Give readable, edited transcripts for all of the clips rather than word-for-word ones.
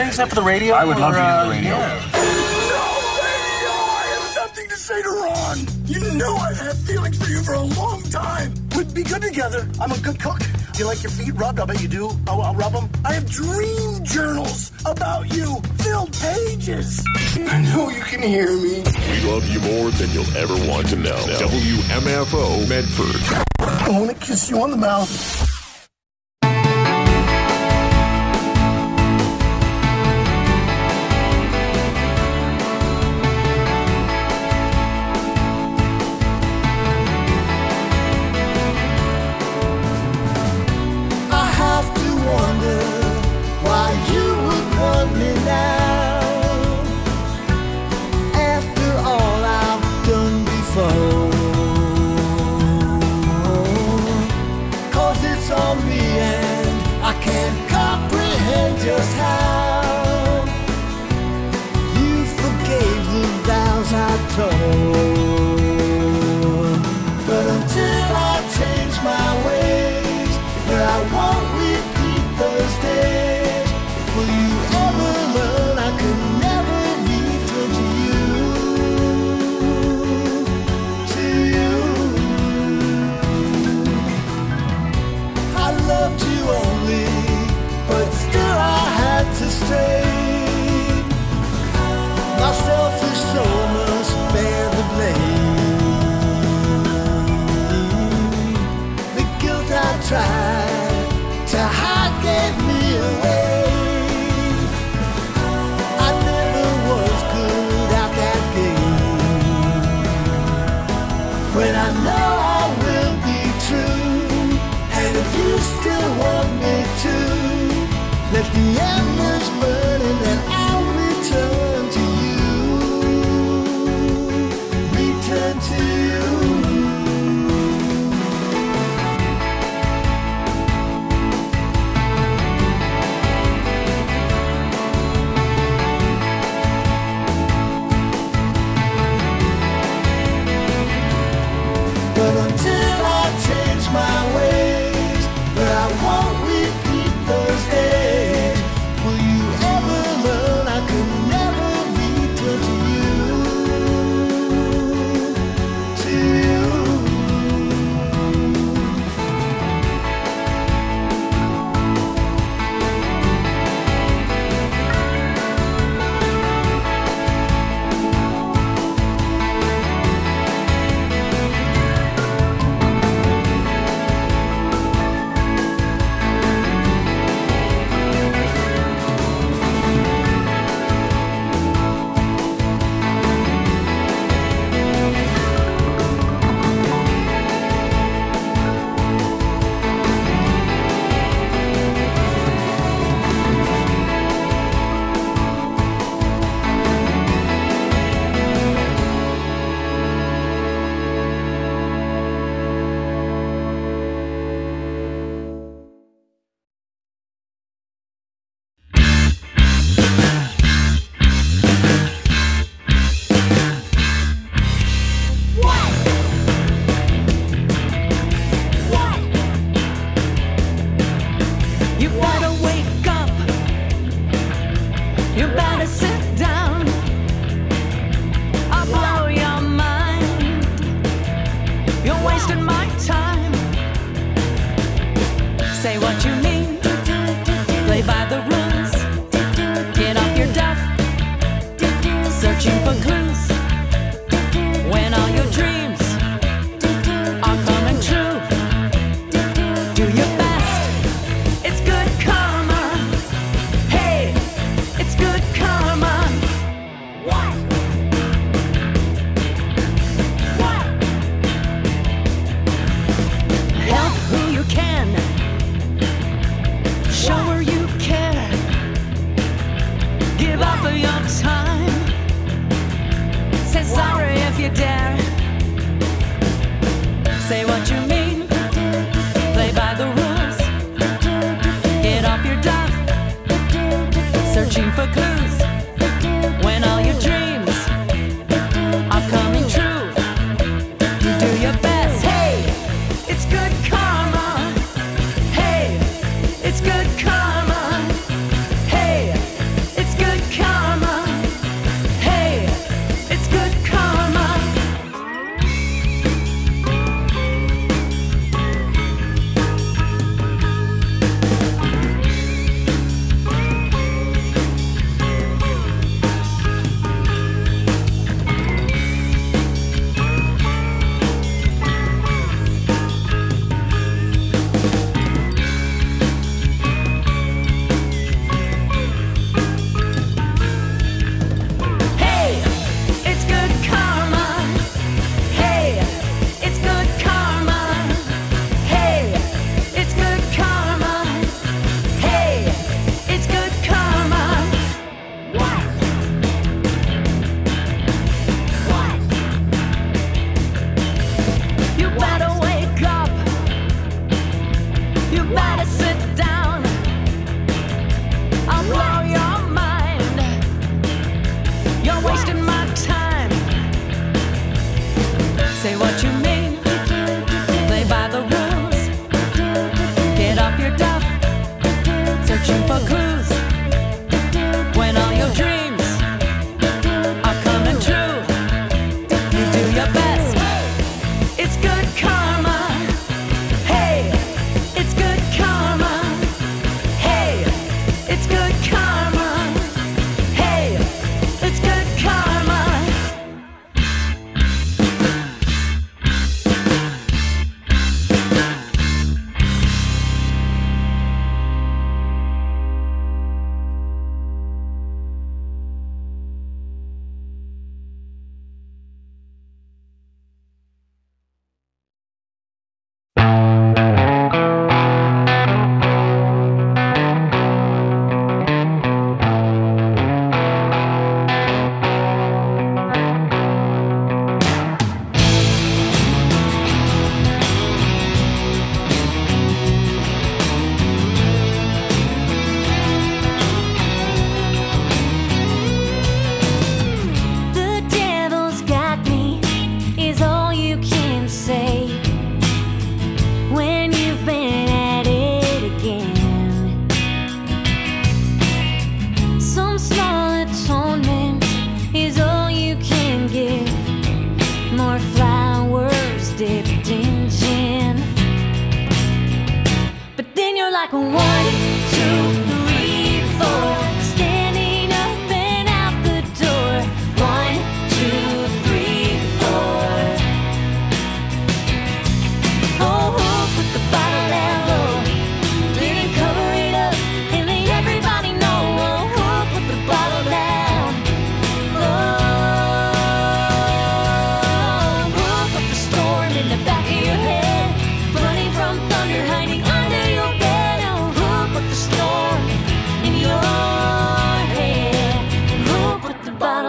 playing stuff for the radio? I would love to hear the radio. Yeah. I have something to say to Ron. You know I've had feelings for you for a long time. We'd be good together. I'm a good cook. Do you like your feet rubbed? I bet you do. I'll rub them. I have dream journals about you. Filled pages. I know you can hear me. We love you more than you'll ever want to know. WMFO Medford. I want to kiss you on the mouth.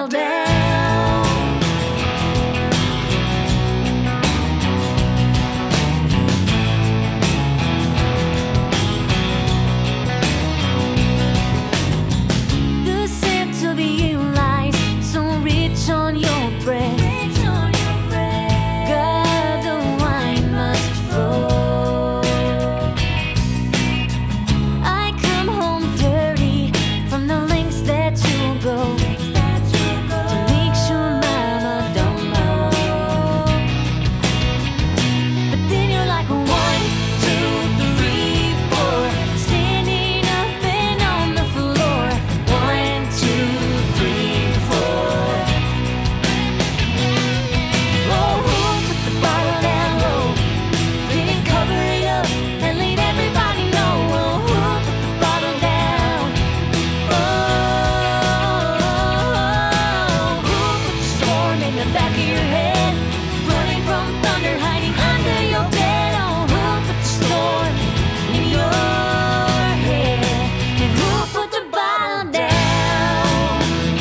bottle down. The scent of you lies so rich on your breath. God, the wine must flow. I come home dirty from the lengths that you'll go to make sure mama don't know. But then you're like 1, 2, 3, 4, standing up and on the floor. 1, 2, 3, 4. Oh, who put the bottle down low? Didn't cover it up and let everybody know. Oh, who put the bottle down? Oh, who put the storm in the back of your head? Running from thunder, hiding under your bed. Oh, who put the storm in your head? And who put the bottle down?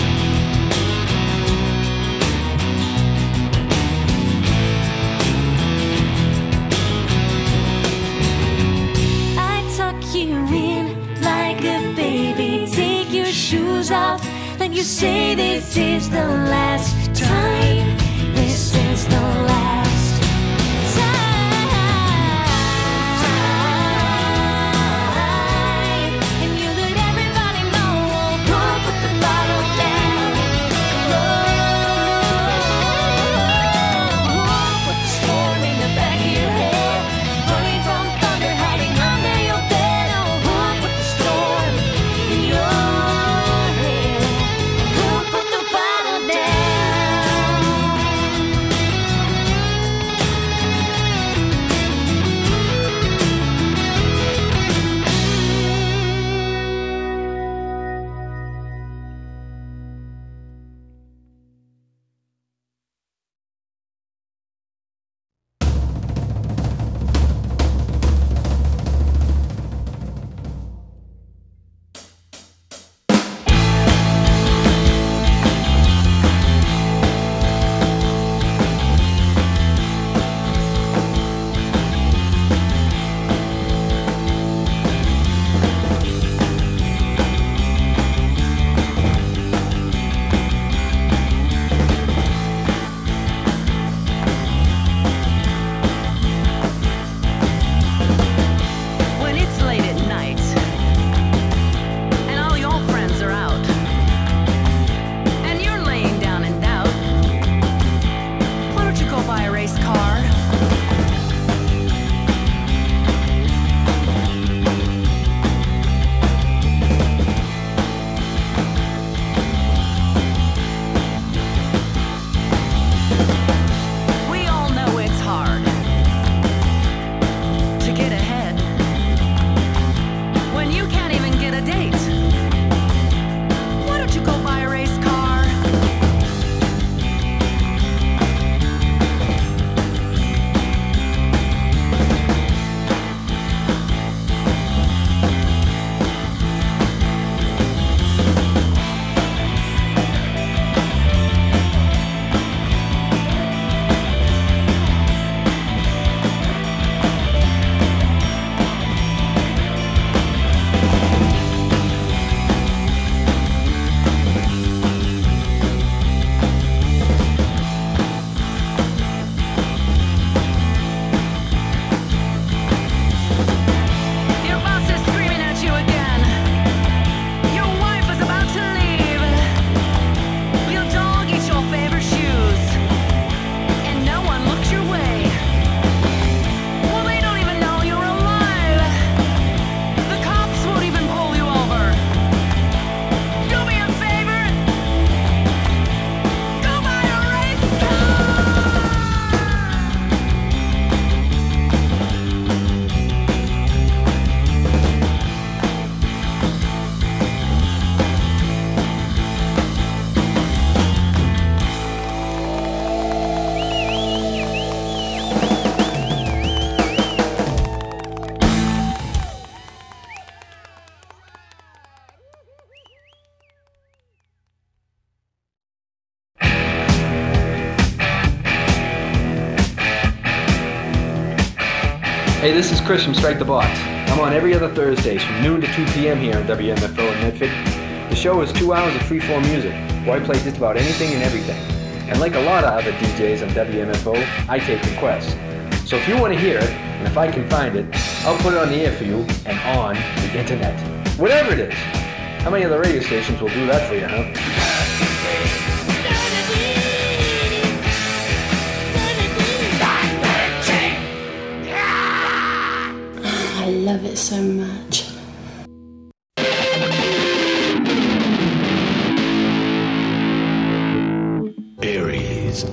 I tuck you in like a baby. Take your shoes off, then you say this is the last time. This is the last time. And you let everybody know. Oh, who put the bottle down? Oh, who put the storm in the back of your head? Running from thunder, hiding under your bed. Oh, who put the storm in your head? Who put the bottle down? Hey, this is Chris from Strike the Box. I'm on every other Thursdays from noon to 2 p.m. here on WMFO in Medford. The show is 2 hours of free-form music, where I play just about anything and everything. And like a lot of other DJs on WMFO, I take requests. So if you want to hear it, and if I can find it, I'll put it on the air for you and on the internet. Whatever it is. How many other radio stations will do that for you, huh? I love it so much. Aries.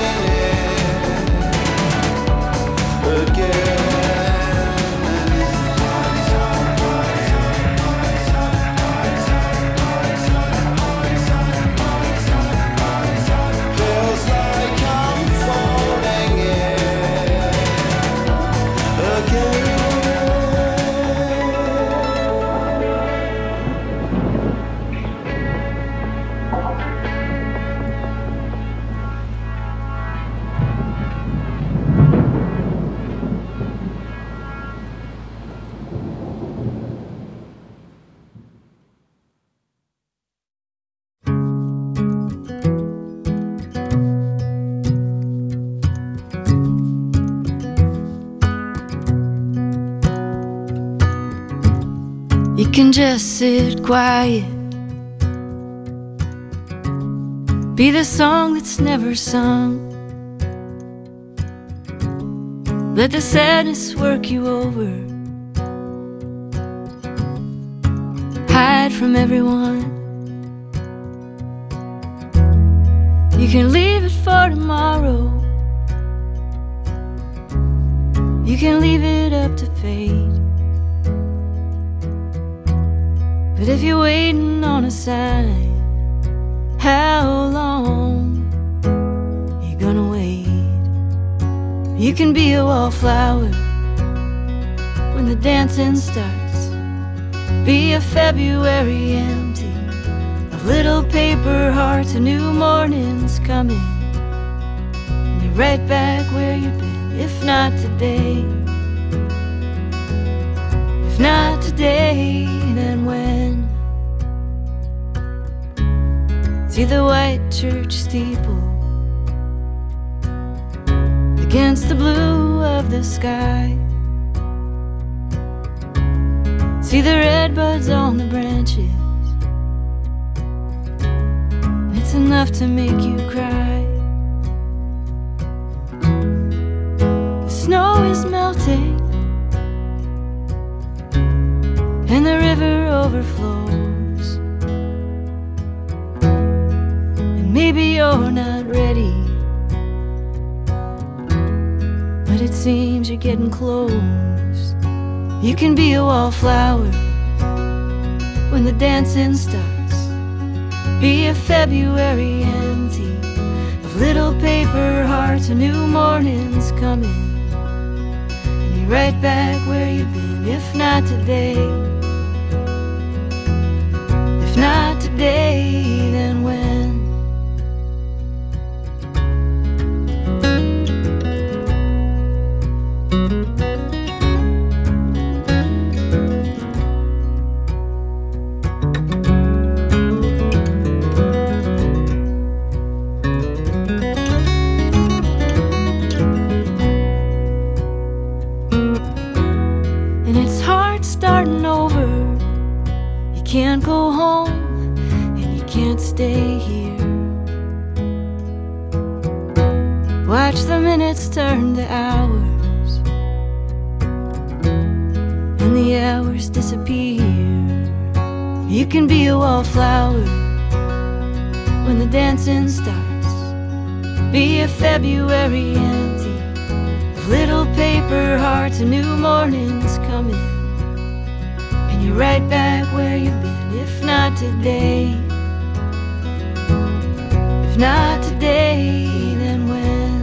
Again can just sit quiet, be the song that's never sung. Let the sadness work you over, hide from everyone. You can leave it for tomorrow, you can leave it up to fate. But if you're waiting on a sign, how long you gonna wait? You can be a wallflower when the dancing starts, be a February empty of little paper hearts. A new morning's coming, and you're right back where you've been. If not today, if not today, then when? See the white church steeple against the blue of the sky, see the red buds on the branches, it's enough to make you cry. The snow is melting and the river overflows, and maybe you're not ready, but it seems you're getting close. You can be a wallflower when the dancing starts, be a February empty of little paper hearts. A new morning's coming, and you're right back where you've been. If not today, if not today, then when? Can't go home and you can't stay here. Watch the minutes turn to hours, and the hours disappear. You can be a wallflower when the dancing starts, be a February empty of little paper hearts. A new morning's coming, you're right back where you've been. If not today, if not today, then when?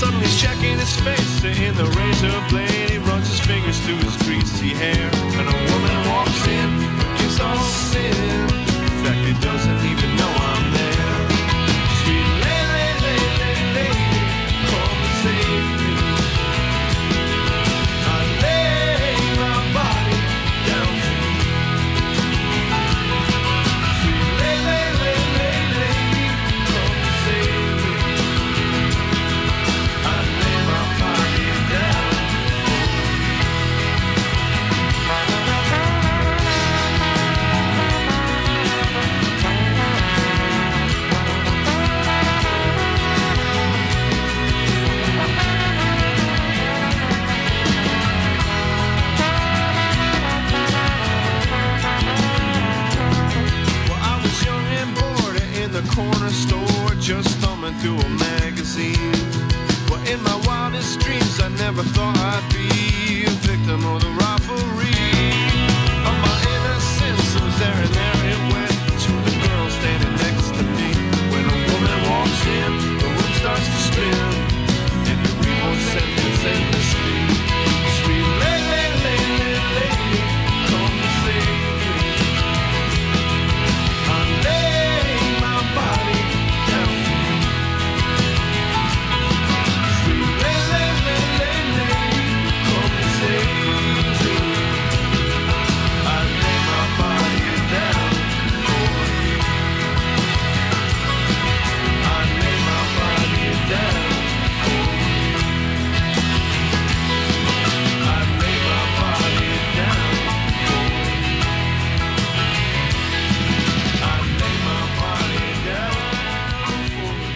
Suddenly he's checking his face in the razor blade. He runs his fingers through his greasy hair, and a woman walks in, forgives all sin. In fact, he doesn't even know I'm there. Sweet lady, come and save me. I lay my body down for you. Sweet lady, come and save me. I lay my body down for you. Well, I was young and bored in the corner store, just thumbing through a magazine. Well, in my wildest dreams, I never thought I'd be a victim of the robbery of my innocence. It was there and there it went to the girl standing next to me. When a woman walks in, the room starts to spin, and you read one sentence endlessly. Sweet lady, come and save me. I lay my body down for you. Sweet lady, come and save me. I lay my body down for you. I lay my body down for you. I lay my body down for you. I lay my body down for you.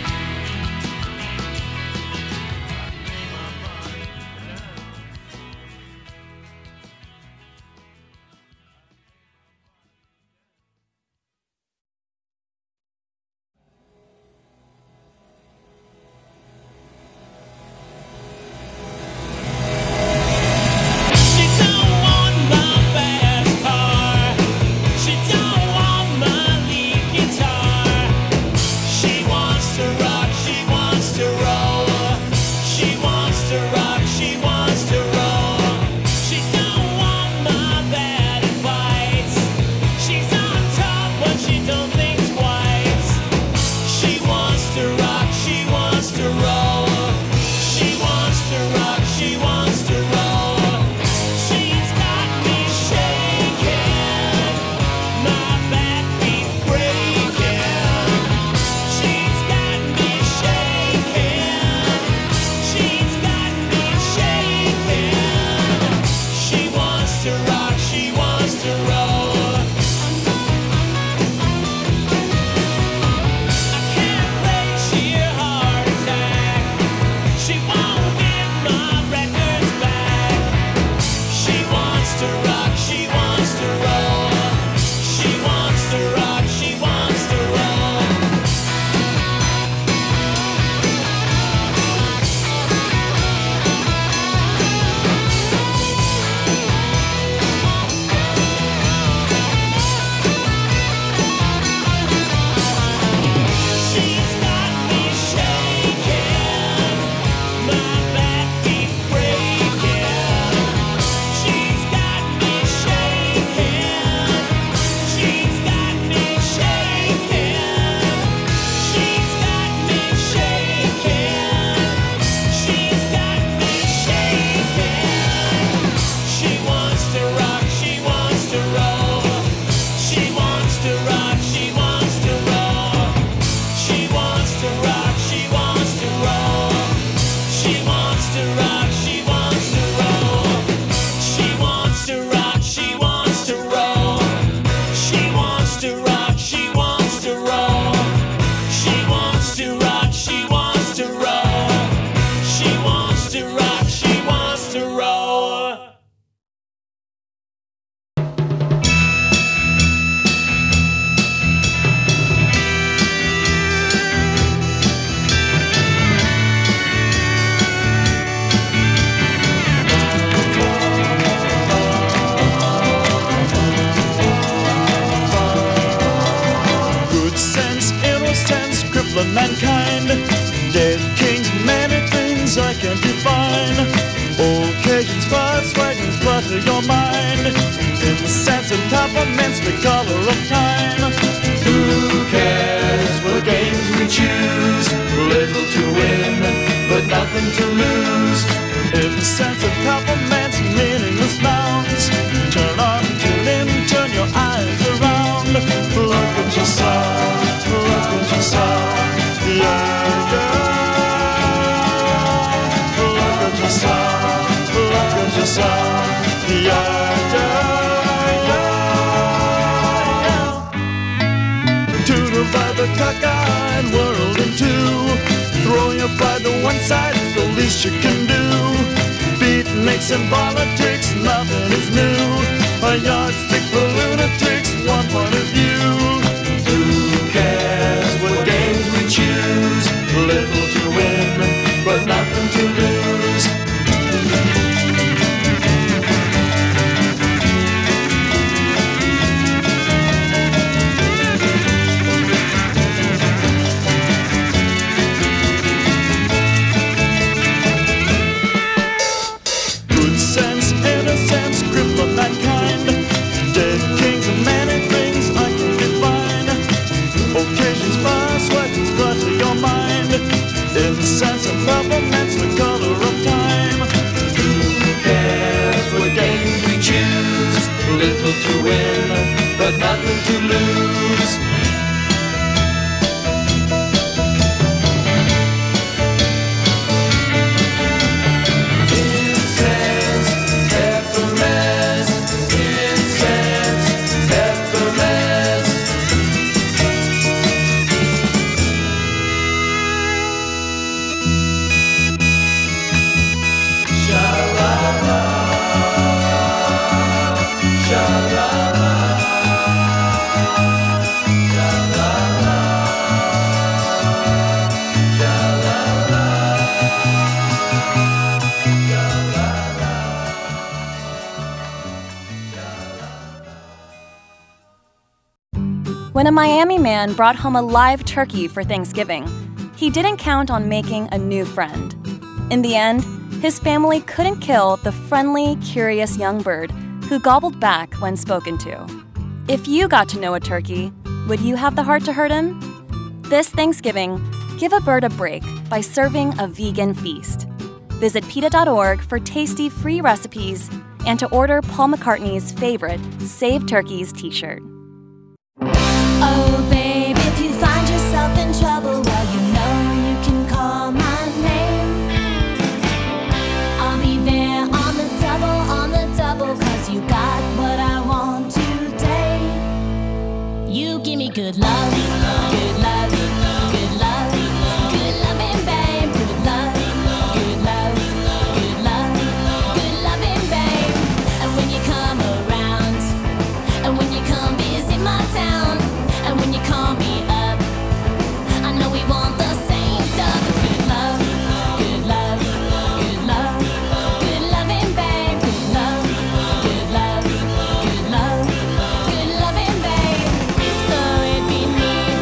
She don't want my fast car. She don't want my lead guitar. She wants to rock, she wants to roll. She wants to rock, she wants to roll. She don't want my bad advice. She's on top, but she don't think twice. She wants to rock, she wants to roll. She wants to rock, she wants to roll. She's got me shaking, my back keeps breaking. She's got me shaking, she's got me shaking. She wants to rock, she wants to roll. I can't wait, she a heart attack. She won't give my records back. She wants to rock, she wants to roll. She wants to rock, she wants to roll. She's got me shaking, my back keeps breaking. She's got me shaking, she's got me shaking. She's got me shaking, she's got me shaking. She wants to rock, she wants to roll. She wants to rock, she wants to roll. She wants to rock, she wants to roll. She wants to rock, she wants to roll. She wants to rock, she wants to roll. She wants to rock, she wants to roll. She wants to rock, she wants to roll. She wants to rock, she wants to roll. Good sense, innocence, crippling mankind. Dead kings, many things I color of time. Who cares what games we choose? Little to win, but nothing to lose. In the sense of compliments, meaningless nouns. Turn on, tune in, turn your eyes around. Look at yourself, look at yourself. Yeah, yeah. Look at yourself, look at yourself. Yeah, yeah, yeah. To divide the cockeyed world in two. Throw your pride to one side is the least you can do. Beatniks and politics, nothing is new. A yardstick for lunatics, one point of view. Who cares what games we choose? Little to win, but nothing to lose. Sense of government's the color of time. Who cares what games we choose? Little to win, but nothing to lose. Incense, peppermints, incense, peppermints. When a Miami man brought home a live turkey for Thanksgiving, he didn't count on making a new friend. In the end, his family couldn't kill the friendly, curious young bird who gobbled back when spoken to. If you got to know a turkey, would you have the heart to hurt him? This Thanksgiving, give a bird a break by serving a vegan feast. Visit PETA.org for tasty free recipes and to order Paul McCartney's favorite Save Turkeys t-shirt. Oh, babe, if you find yourself in trouble, well, you know you can call my name. I'll be there on the double, 'cause you got what I want today. You give me good love, good love, good love, good loving, babe, good love, good love, good love, good loving, babe. And when you come around, and when you come visit my town, and when you call me up, I know we want the same stuff. It's good love, good love, good love, good loving, babe. Good love, good love, good love, good loving, babe. So it'd be me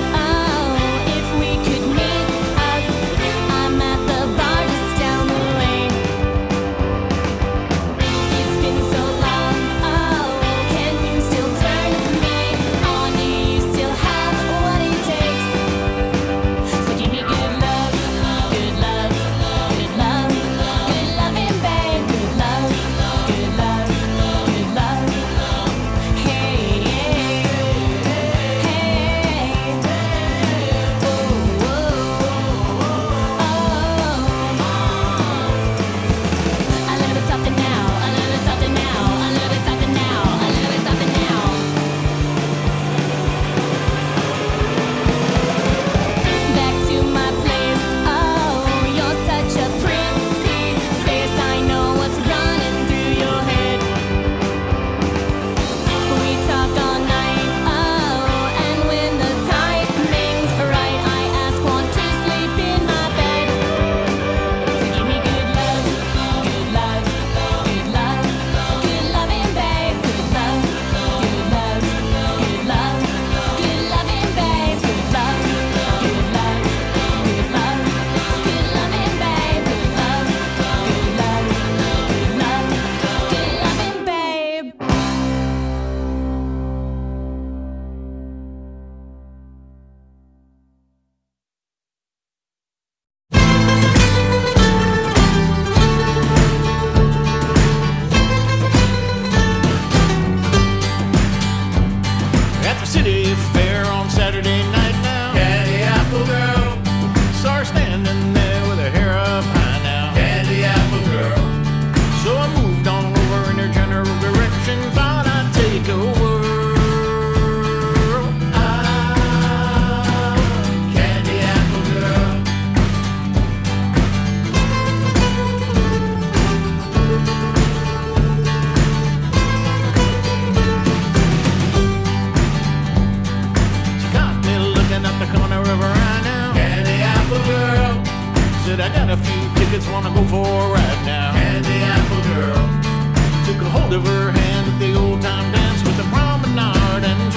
wanna go for a ride now. Candy apple girl took a hold of her hand at the old time dance with the promenade and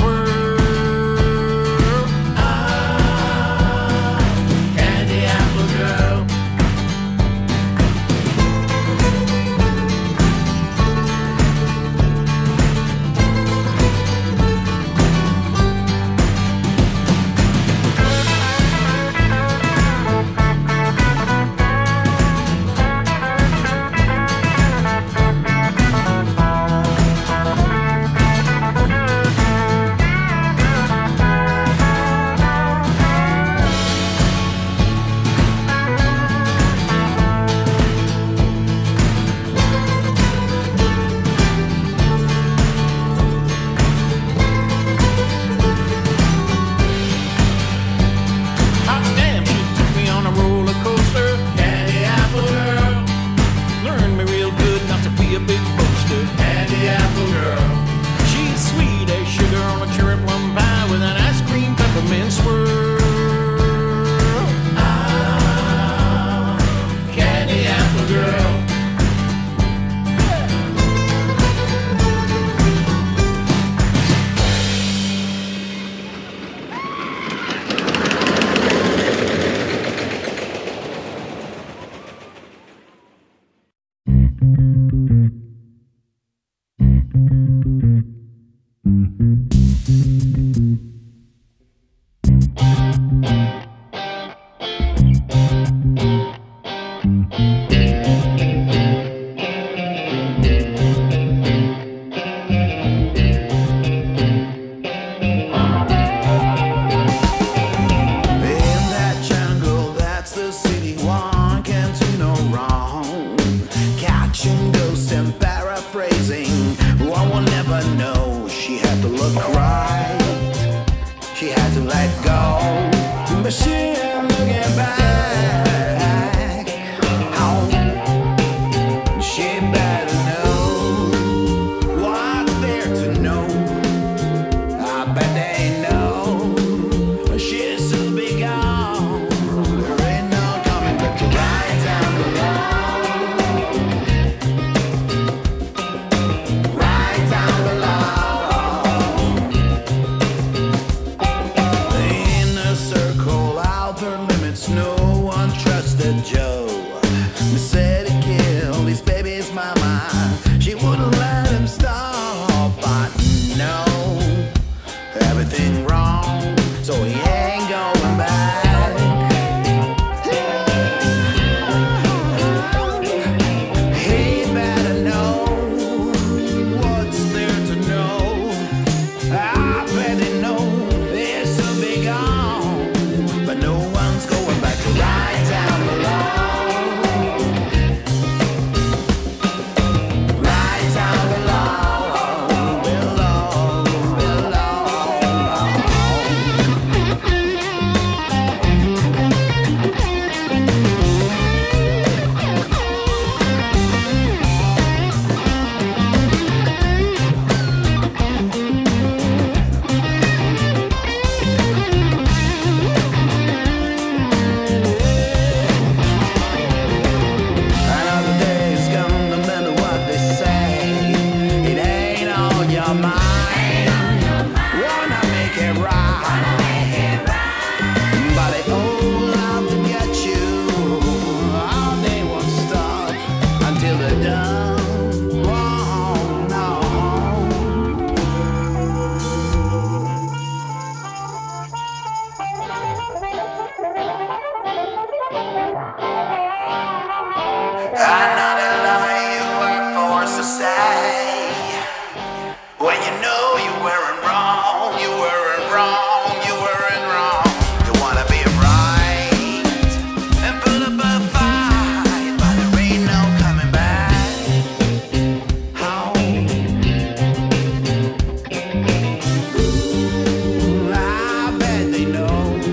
twirl. Ah, candy apple girl.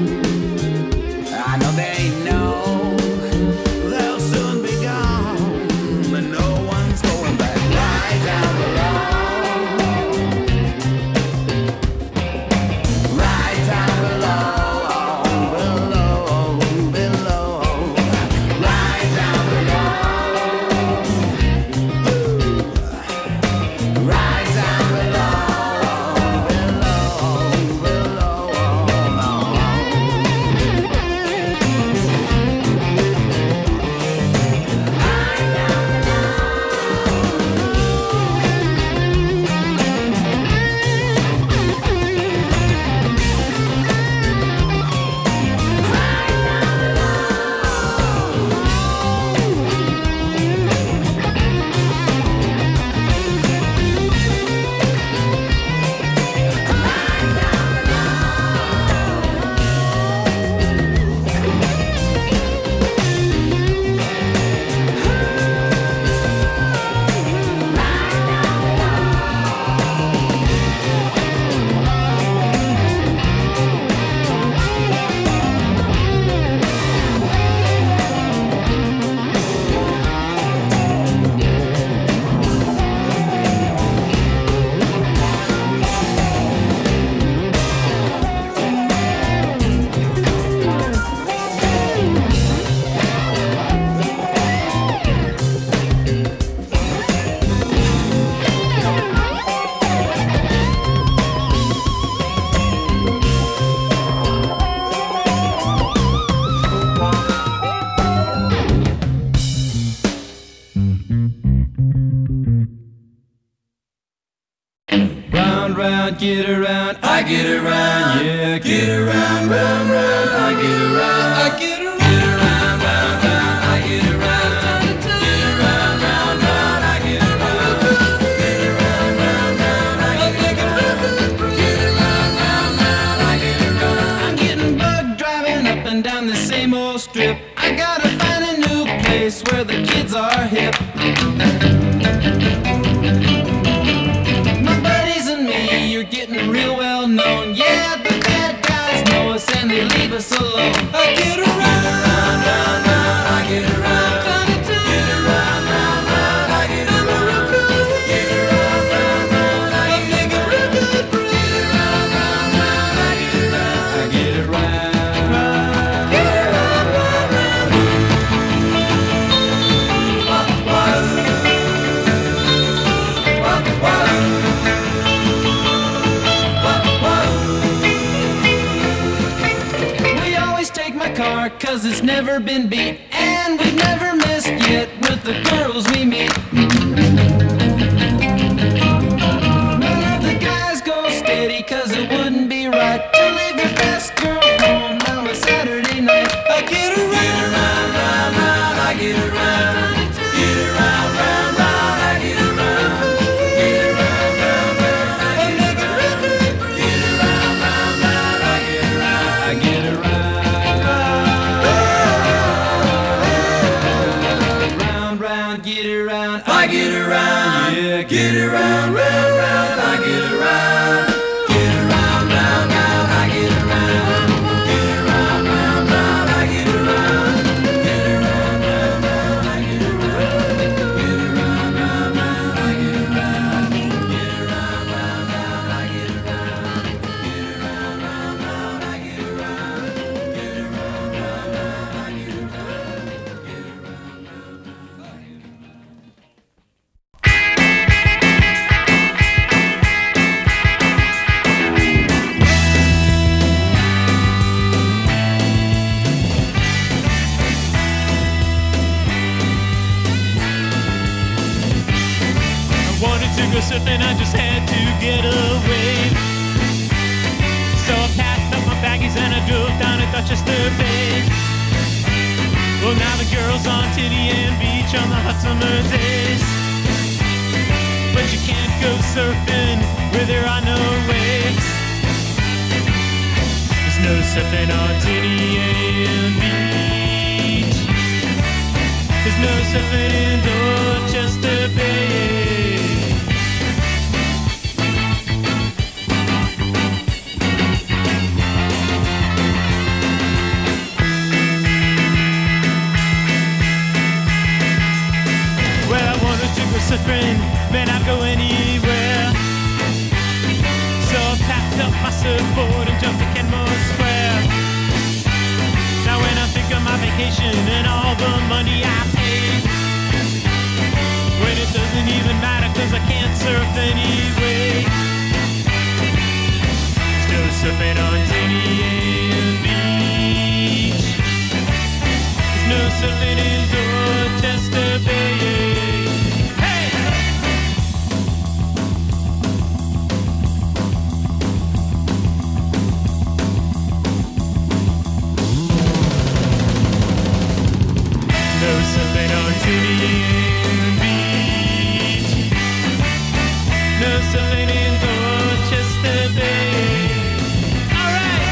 I know they know they'll soon be gone. around, get around, I get around, yeah, get around, round, round, I get around, I get around, get around, round, round, I get around, get around, round, round, I get around, get around, round, round, I get around, get around, round, round, I get around. I'm getting bugged driving up and down the same old strip. I gotta find a new place where the kids are hip. Getting real well known, yeah, the bad guys know us and they leave us alone. I get around, round, round, round, I get around, get around, round, round, I get around, get around, round, round, I get around, get around, round, round, I get around, I get around, get around, round, round. Cause it's never been beat, and we've never missed yet with the girls we meet. None of the guys go steady, cause it wouldn't be right to leave your best girl home on a Saturday night. I get around, round, round, round, I get around, get around, round, round, I get around, get around, round, round, I get around, get around, round, round, I get around, I get around. Get around, I get around, yeah, get around, round, round, I get around, get around, round, round, I get around, get around, round, round, I get around, get around, round, round, I get around, get around, round, round, I get around, get around, round, round, I get around, get around, round, round, I get around, get around, round, round, I get around, get around. Surfing, I just had to get away. So I packed up my baggies and I drove down to Dorchester Bay. Well, now the girls on Tinian Beach on the hot summer days. But you can't go surfing where there are no waves. There's no surfing on Tinian Beach. There's no surfing in Dorchester Bay. Surfing, man, I'd go anywhere. So I packed up my surfboard and jumped to Kenmore Square. Now when I think of my vacation and all the money I paid, when it doesn't even matter cause I can't surf anyway. Still surfing on Tinian Beach. There's no surfing in Dorchester Bay. Tinian Beach. No surfing in Dorchester Bay. All right.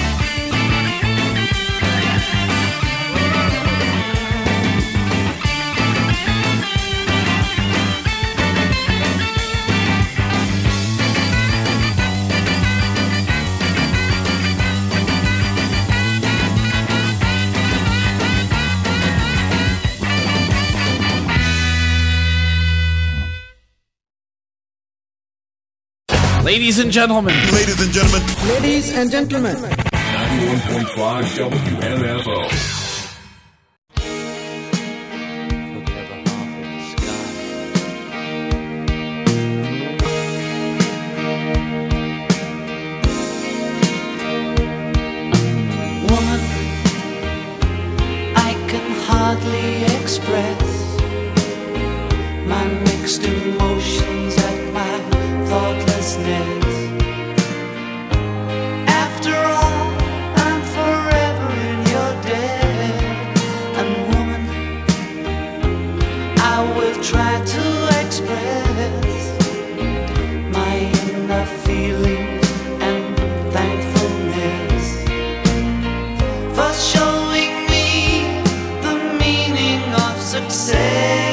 Ladies and gentlemen. Ladies and gentlemen. Ladies and gentlemen. 91.5 WMFO. Hardly express my mixed emotions at my thoughtlessness. I will try to express my inner feelings and thankfulness for showing me the meaning of success.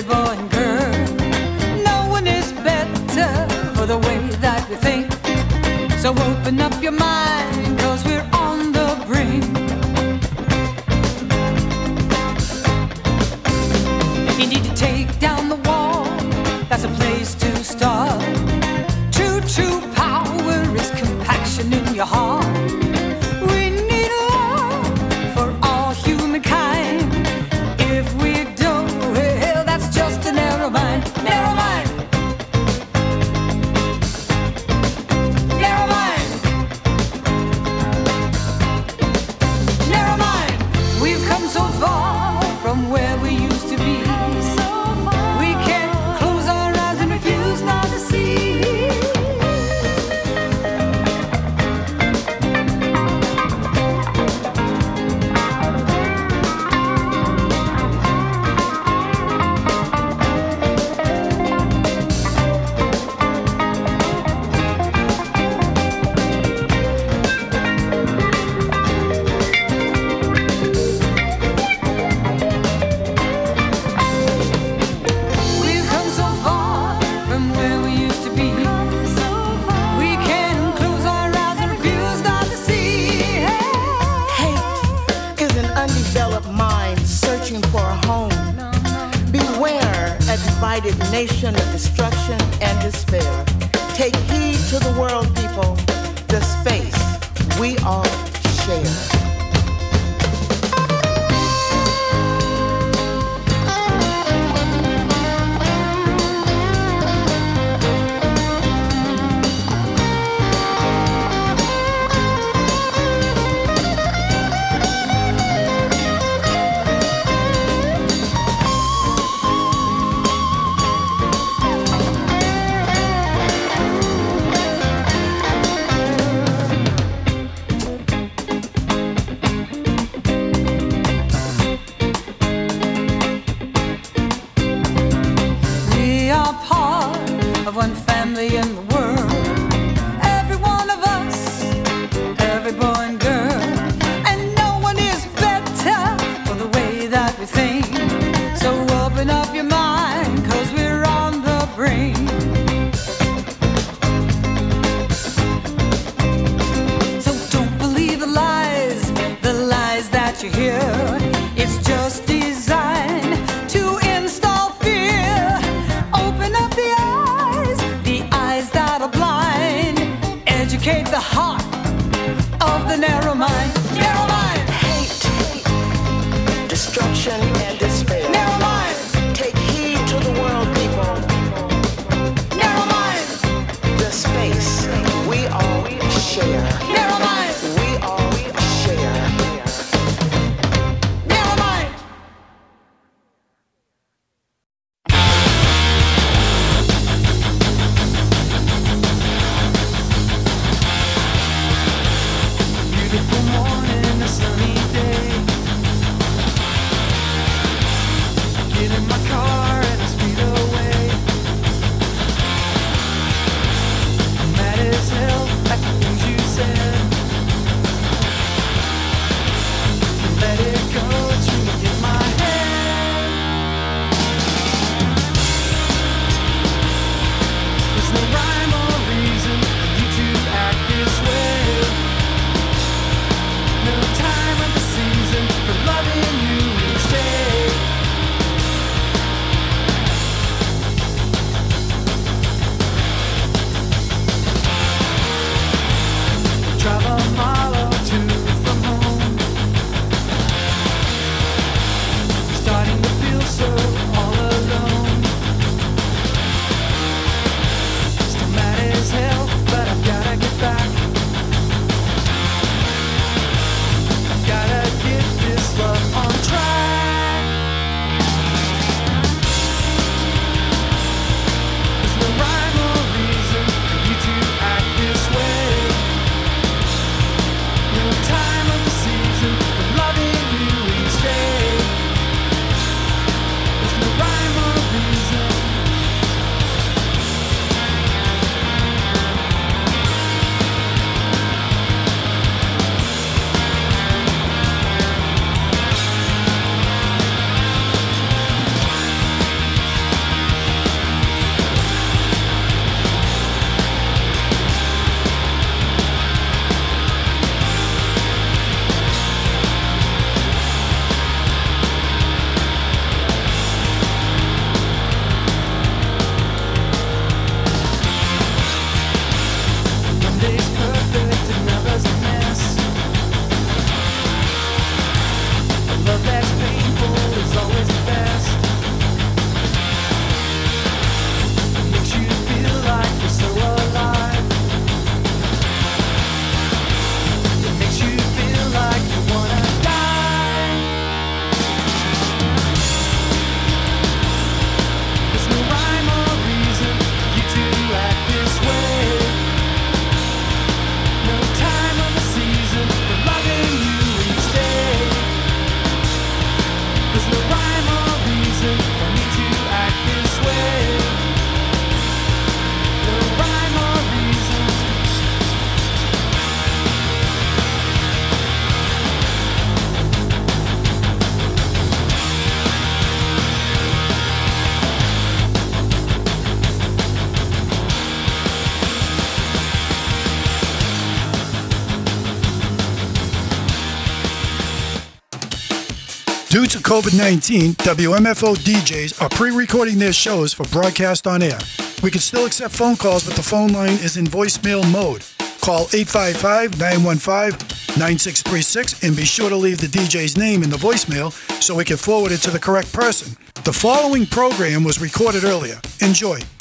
every boy and girl. No one is better for the way that we think. So open up your mind, 'cause we're on the brink. If you need to take down the wall, that's a place to start. True power is compaction in your heart. We need love for all humankind. If we don't, well, that's just a narrow mind. Narrow mind. Narrow mind. Narrow mind. We've come so far from where we used to be. We can't close our eyes and refuse not to see. We've come so far from where we used to be. We can't close our eyes and refuse not to see. Hate is an undeveloped mind searching for a home. Beware a divided nation of destruction and despair. Take heed to the world, people, the space we all share. We are part of one family in the world. Every one of us, every boy and girl. And no one is better for the way that we think. So open up your mind, 'cause we're on the brink. So don't believe the lies that you hear. It's just designed to install fear. Open up the eyes that are blind. Educate the heart of the narrow mind. Narrow mind. Hate, destruction and despair. Narrow mind. Take heed to the world, people, Narrow mind. the space we all share. Narrow mind. We all share. Narrow mind. Beautiful morning, a sunny day. Get in my car and I speed away. I'm mad as hell at the things you said. day's perfect, another's a mess. A love that's painful is always the best. It makes you feel like you're so alive. It makes you feel like you wanna die. There's no rhyme or reason you to act this way. No time of the season for loving you each day. There's no rhyme or reason for me to act this way. No rhyme or reason. Due to COVID-19, WMFO DJs are pre-recording their shows for broadcast on air. We can still accept phone calls, but the phone line is in voicemail mode. Call 855-915-9636 and be sure to leave the DJ's name in the voicemail so we can forward it to the correct person. The following program was recorded earlier. Enjoy.